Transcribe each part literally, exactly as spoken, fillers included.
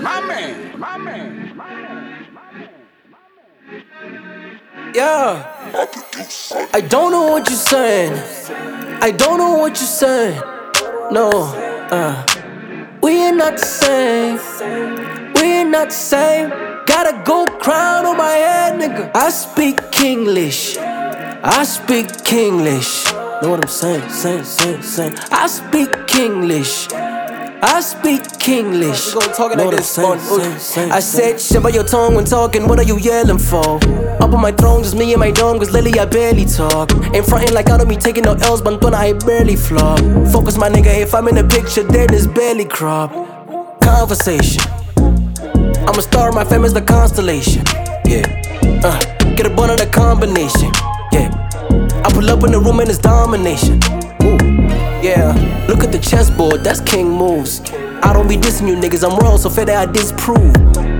My man, my man, my man, my man. Yeah. I don't know what you're saying. I don't know what you're saying. No, uh. We ain't not the same. We ain't not the same. Got a gold crown on my head, nigga. I speak Kinglish. I speak Kinglish. Know what I'm saying? Saying, saying, saying. I speak Kinglish. I speak Kinglish. We gon' talk it know like what this, I'm saying? fun. Saying, saying, I said shit by your tongue when talking. What are you yelling for? Up on my throne, just me and my dome, cause lately I barely talk. Ain't frontin' like I don't be taking no L's, but I barely flop. Focus, my nigga, if I'm in the picture, then it's barely crop. Conversation. I'm a star, my family's the constellation. Yeah. Uh, get a bun of the combination. Yeah. I pull up in the room and it's domination. Ooh. Yeah. Look at the chessboard, that's king moves. I don't be dissing you niggas, I'm royal, so fair that I disprove.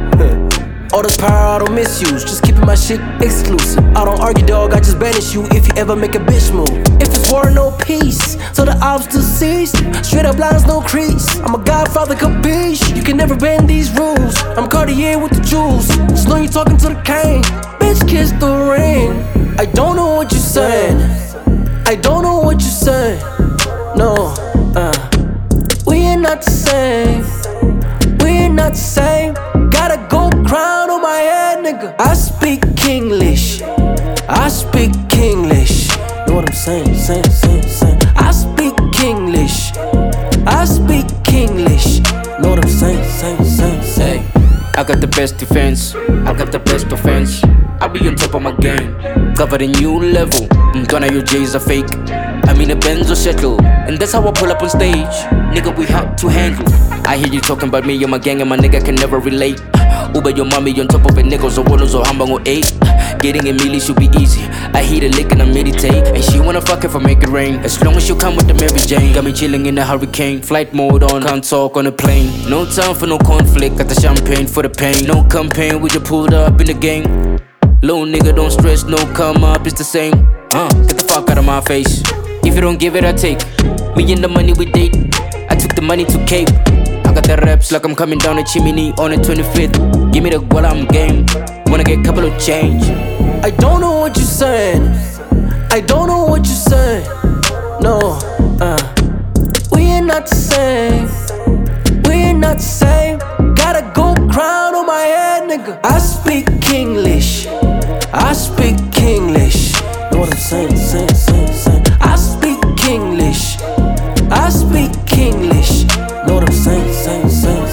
All this power I don't misuse, just keeping my shit exclusive. I don't argue, dog, I just banish you if you ever make a bitch move. If it's war, no peace, so the ops still cease. Straight up lines, no crease. I'm a godfather, capiche. You can never bend these rules. I'm Cartier with the jewels. Just know you talking to the king. Bitch, kiss the ring. I don't know what you're saying. I don't know what you're saying. No, uh. We ain't not the same. We ain't not the same. Got a gold crown on my head, nigga. I speak Kinglish. I speak Kinglish. Know what I'm saying? Saying, saying, saying. I speak Kinglish. I speak Kinglish. Know what I'm saying? Saying, saying, saying. Hey, I got the best defense. I got the best offense. I be on top of my game. Covered a new level. None of your J's are fake. I mean the Benz will settle. And that's how I pull up on stage. Nigga, we hard to handle. I hear you talking about me and my gang, and my nigga can never relate. Uber your mommy on top of a nigga, so one so I'm gonna eight. Getting a milli should be easy. I hit a lick and I meditate. And she wanna fuck if I make it rain. As long as you come with the Mary Jane. Got me chilling in a hurricane. Flight mode on, can't talk on a plane. No time for no conflict, got the champagne for the pain. No campaign, we just pulled up in the game. Little nigga, don't stress, no come up, it's the same. Uh, get the fuck out of my face. If you don't give it, I take. Me and the money we date. I took the money to Cape. I got the reps like I'm coming down the chimney on the twenty-fifth. Give me the guala, I'm game. Wanna get a couple of change. I don't know what you're saying. I don't know what you're saying. No, uh. We ain't not the same. We ain't not the same. Got a gold crown on my head, nigga. I speak Kinglish. I speak Kinglish. Know what I'm saying? Saying, saying, saying. I speak Kinglish. I speak Kinglish. Know what I'm saying? Saying, saying.